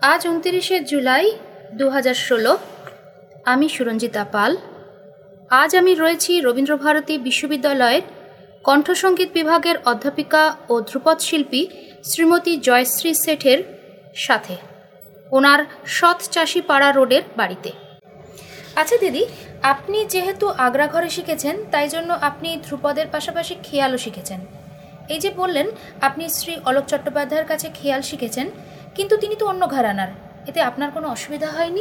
আজ 29শে জুলাই 2016। আমি সুরঞ্জিতা পাল। আজ আমি রয়েছি রবীন্দ্রভারতী বিশ্ববিদ্যালয়ের কণ্ঠসঙ্গীত বিভাগের অধ্যাপিকা ও ধ্রুপদ শিল্পী শ্রীমতী জয়শ্রী শেঠের সাথে ওনার সৎচাষিপাড়া রোডের বাড়িতে। আচ্ছা দিদি, আপনি যেহেতু আগ্রা ঘরে শিখেছেন, তাই জন্য আপনি ধ্রুপদের পাশাপাশি খেয়ালও শিখেছেন। এই যে বললেন আপনি শ্রী অলোক চট্টোপাধ্যায়ের কাছে খেয়াল শিখেছেন, কিন্তু তিনি তো অন্য ঘরানার, এতে আপনার কোনো অসুবিধা হয়নি?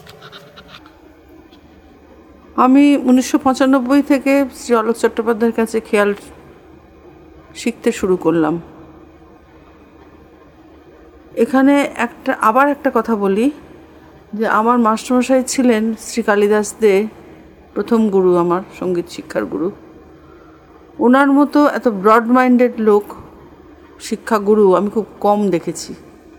আমি 1995 থেকে শ্রী অলোক চট্টোপাধ্যায়ের কাছে খেয়াল শিখতে শুরু করলাম। এখানে আবার একটা কথা বলি যে আমার মাস্টারমশাই ছিলেন শ্রী কালিদাস দে, প্রথম গুরু, আমার সঙ্গীত শিক্ষার গুরু। ওনার মতো এত ব্রড মাইন্ডেড লোক, শিক্ষাগুরু আমি খুব কম দেখেছি।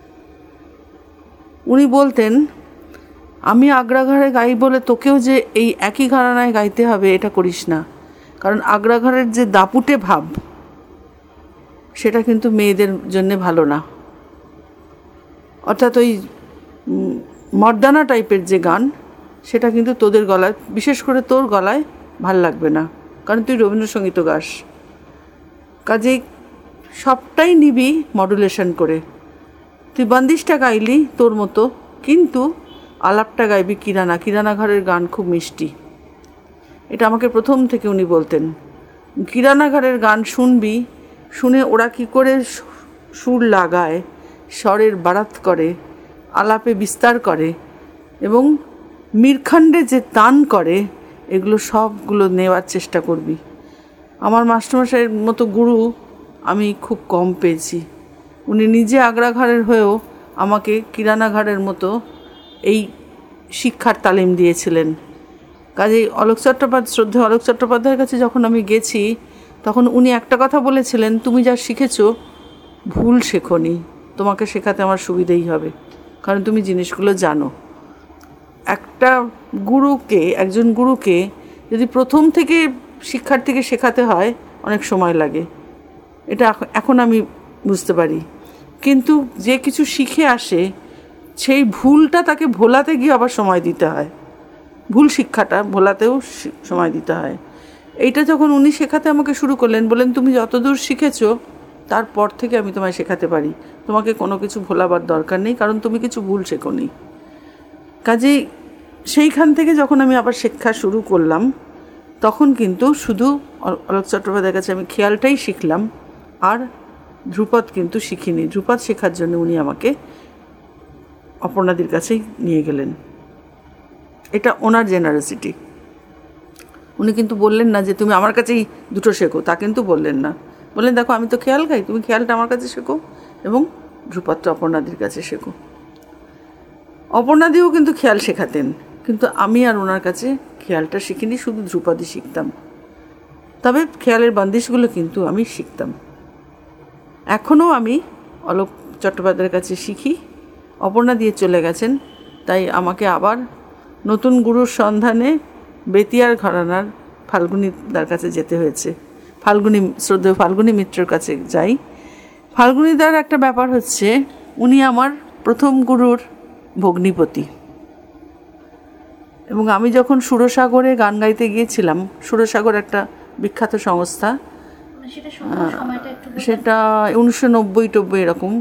উনি বলতেন, আমি আগ্রাঘরে গাই বলে তোকেও যে এই একই ঘরানায় গাইতে হবে এটা করিস না, কারণ আগ্রাঘরের যে দাপুটে ভাব সেটা কিন্তু মেয়েদের জন্যে ভালো না। অর্থাৎ ওই মর্দানা টাইপের যে গান, সেটা কিন্তু তোদের গলায়, বিশেষ করে তোর গলায় ভাল লাগবে না, কারণ তুই রবীন্দ্রসঙ্গীত গাস। কাজেই সবটাই নিবি মডুলেশন করে। তুই বান্দিশটা গাইলি তোর মতো, কিন্তু আলাপটা গাইবি কিরানা ঘরের গান খুব মিষ্টি। এটা আমাকে প্রথম থেকে উনি বলতেন। কিরানা ঘরের গান শুনবি, শুনে ওরা কি করে সুর লাগায়, স্বরের বারাত করে, আলাপে বিস্তার করে এবং মিরখণ্ডে যে তান করে, এগুলো সবগুলো নেওয়ার চেষ্টা করবি। আমার মাস্টারমশাইয়ের মতো গুরু আমি খুব কম পেয়েছি। উনি নিজে আগ্রাঘরের হয়েও আমাকে কিরানাঘরের মতো এই শিক্ষার তালিম দিয়েছিলেন। কাজেই শ্রদ্ধেয় অলোক চট্টোপাধ্যায়ের কাছে যখন আমি গেছি, তখন উনি একটা কথা বলেছিলেন, তুমি যা শিখেছো ভুল শেখোনি, তোমাকে শেখাতে আমার সুবিধেই হবে, কারণ তুমি জিনিসগুলো জানো। একজন গুরুকে যদি প্রথম থেকে শিক্ষার্থীকে শেখাতে হয়, অনেক সময় লাগে, এটা এখন আমি বুঝতে পারি। কিন্তু যে কিছু শিখে আসে, সেই ভুলটা তাকে ভোলাতে গিয়ে আবার সময় দিতে হয়, ভুল শিক্ষাটা ভোলাতেও সময় দিতে হয়। এইটা যখন উনি শেখাতে আমাকে শুরু করলেন, বললেন তুমি যতদূর শিখেছো তারপর থেকে আমি তোমায় শেখাতে পারি, তোমাকে কোনো কিছু ভোলাবার দরকার নেই, কারণ তুমি কিছু ভুল শেখোনি। কাজেই সেইখান থেকে যখন আমি আবার শিক্ষা শুরু করলাম, তখন কিন্তু শুধু অলোক চট্টোপাধ্যায়ের কাছে আমি খেয়ালটাই শিখলাম, আর ধ্রুপদ কিন্তু শিখিনি। ধ্রুপদ শেখার জন্য উনি আমাকে অপর্ণাদির কাছেই নিয়ে গেলেন। এটা ওনার জেনারসিটি। উনি কিন্তু বললেন না যে তুমি আমার কাছেই দুটো শেখো, তা কিন্তু বললেন না। বললেন দেখো আমি তো খেয়াল গাই, তুমি খেয়ালটা আমার কাছে শেখো এবং ধ্রুপদটা অপর্ণাদির কাছে শেখো। অপর্ণাদিও কিন্তু খেয়াল শেখাতেন, কিন্তু আমি আর ওনার কাছে খেয়ালটা শিখিনি, শুধু ধ্রুপদই শিখতাম। তবে খেয়ালের বান্দিশগুলো কিন্তু আমি শিখতাম। এখনও আমি অলোক চট্টোপাধ্যায়ের কাছে শিখি। অপর্ণা দিয়ে চলে গেছেন, তাই আমাকে আবার নতুন গুরুর সন্ধানে বেতিয়ার ঘরানার ফাল্গুনীদার কাছে যেতে হয়েছে। শ্রদ্ধেয় ফাল্গুনী মিত্রের কাছে যাই। ফাল্গুনীদার একটা ব্যাপার হচ্ছে, উনি আমার প্রথম গুরুর ভগ্নিপতি। এবং আমি যখন সুরসাগরে গান গাইতে গিয়েছিলাম, সুরসাগর একটা বিখ্যাত সংস্থা, সেটা 1990 এরকম,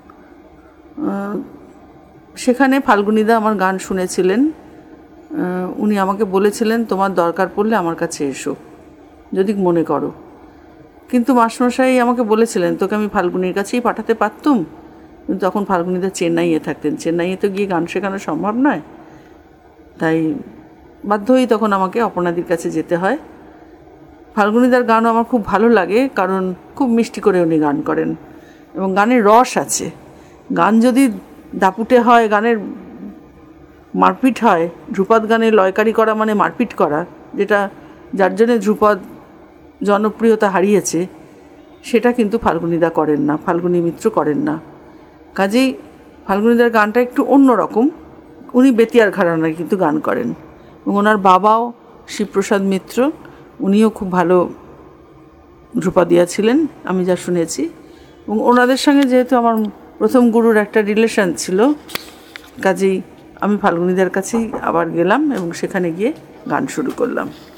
সেখানে ফাল্গুনীদা আমার গান শুনেছিলেন। উনি আমাকে বলেছিলেন তোমার দরকার পড়লে আমার কাছে এসো, যদি মনে করো। কিন্তু মাস্টারমশাই আমাকে বলেছিলেন তোকে আমি ফাল্গুনির কাছেই পাঠাতে পারতুম, কিন্তু তখন ফাল্গুনীদা চেন্নাইয়ে থাকতেন। চেন্নাইয়ে তো গিয়ে গান শেখানো সম্ভব নয়, তাই বাধ্য হয়েই তখন আমাকে অপর্ণাদির কাছে যেতে হয়। ফাল্গুনীদার গানও আমার খুব ভালো লাগে, কারণ খুব মিষ্টি করে উনি গান করেন এবং গানের রস আছে। গান যদি দাপুটে হয়, গানের মারপিট হয়, ধ্রুপদ গানে লয়কারি করা মানে মারপিট করা, যার জন্যে ধ্রুপদ জনপ্রিয়তা হারিয়েছে, সেটা কিন্তু ফাল্গুনীদা করেন না, ফাল্গুনী মিত্র করেন না। কাজেই ফাল্গুনীদার গানটা একটু অন্যরকম। উনি বেতিয়ার ঘরানায় কিন্তু গান করেন, এবং ওনার বাবাও শিবপ্রসাদ মিত্র, উনিও খুব ভালো ধ্রুপদিয়া ছিলেন আমি যা শুনেছি। এবং ওনাদের সঙ্গে যেহেতু আমার প্রথম গুরুর একটা রিলেশন ছিল, কাজেই আমি ফাল্গুনিদার কাছেই আবার গেলাম এবং সেখানে গিয়ে গান শুরু করলাম।